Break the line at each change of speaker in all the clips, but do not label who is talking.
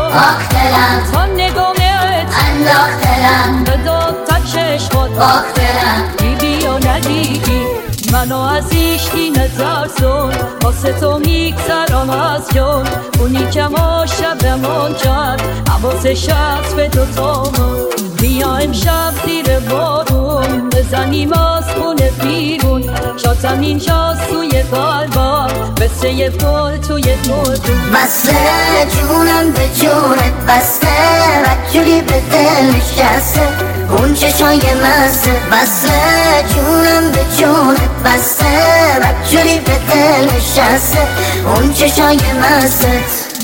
آخ دلم
تا نگاهت
انداخت دلم
به داد تا چشمات
آخ دلم
دیدی یا ندیدی منو از ایشکی نترسون واسه تو میگذرم از جون اونی که ما شبمون کرد حواسش از به دوتامون بیا امشب زیر بارون بزنیم از خونه بیرون شاتم اینجاست توی قلبم بسه یه پل توی موجون
بسته جونم به جونت بسته وکیلی به دل نشسته اون چشای مسته بسته جونم به جونت بسته وکیلی به دل نشسته اون چشای مسته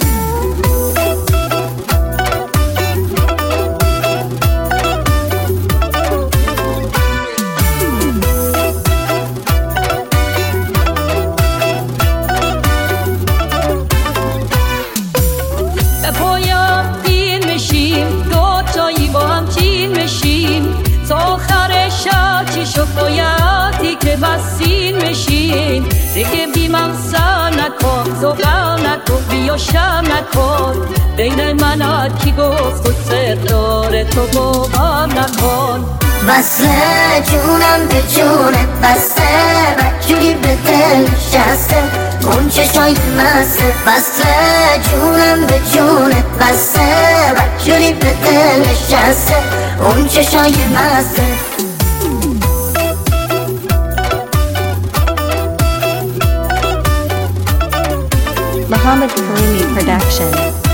تا آخر شب چی شد بایدی که بسین میشین دیگه بیمم سر نکن زغم نکن بیا شم نکن بین من کی گفت و سر داره تو باور نکن
بسته جونم به جونت بسته وکیلی به دل نشسته اون چشای مسته بسته جونم به جونت بسته وکیلی به دل نشسته اون چشای مسته
Muhammad Karimi Production.